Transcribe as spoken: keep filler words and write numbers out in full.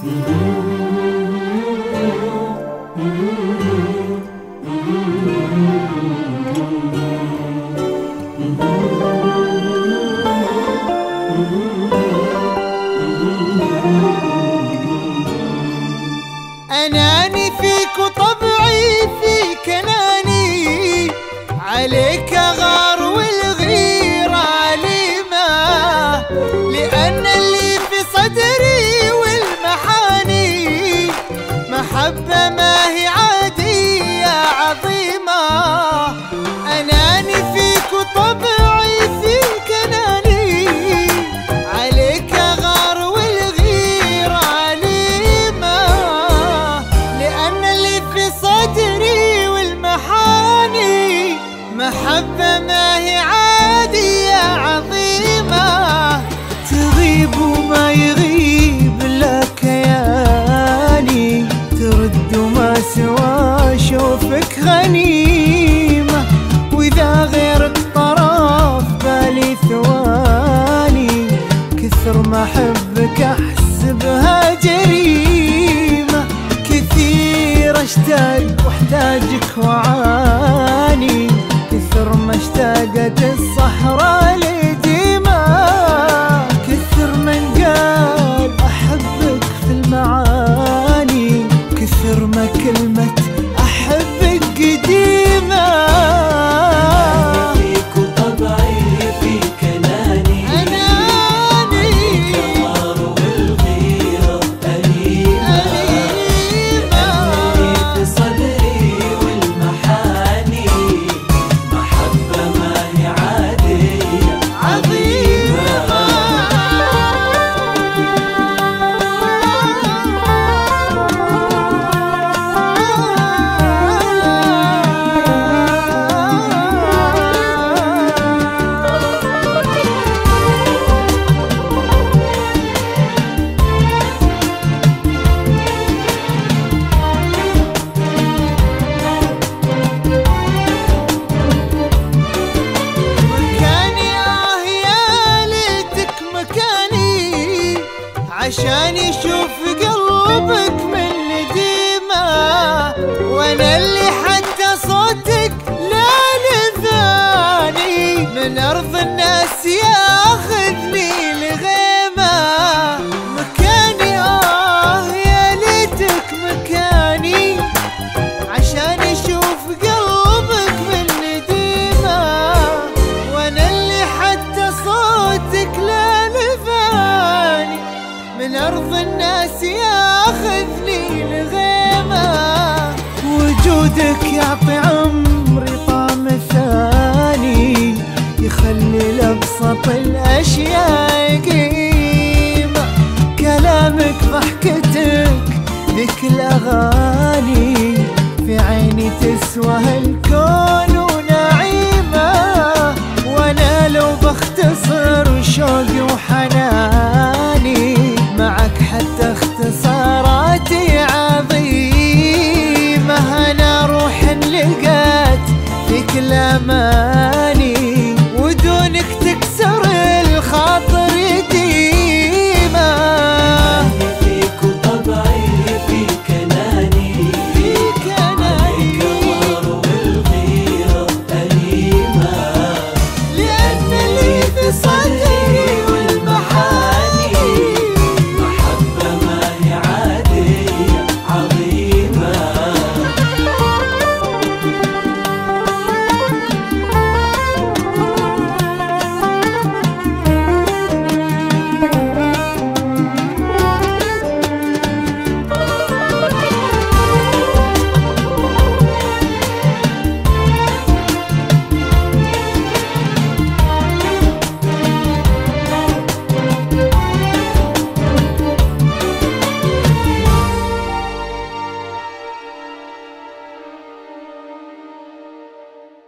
أناني فيك وطبعي فيك أناني، عليك غار والغيرة عليمة، لأن اللي في صدري والمحاني محبة ما هي عادية عظيمة. أناني فيك وطبعي فيك أناني، عليك غار والغيرة عليمة، لأن اللي في صدري والمحاني محبة ما هي عادية عظيمة. تغيب وما يغيب لك كياني، ترد وما سوى شوفك غنيمة، وإذا غيرك طرف بالي ثواني، كثر ما أحبك أحسبها جريمة. كثير أشتاق واحتاجك وعاني، كثر ما اشتاقت الصحراء لديما، كثر من قال أحبك في المعاني، كثر ما كلمة أحبك قديمة. فيك وطبعي فيك أناني، عليك الغار والغيرة أليمة، اللي في صدري والمحاني محبة ما هي عادية عظيمة. عشان يشوف قلبك من نديمة، وانا اللي حتى صوتك لا لذاني، من ارض الناس ياخذني لغيمة. مكاني اه يا ليتك مكاني، عشان يشوف قلبك من نديمة، وانا اللي حتى صوتك لا لذاني، من أرض الناس ياخذني لغيمة. وجودك يعطي عمري طعم ثاني، يخلي لأبسط الأشياء قيمة. كلامك ضحكتك ذيك الأغاني، في عيني تسوى هالكون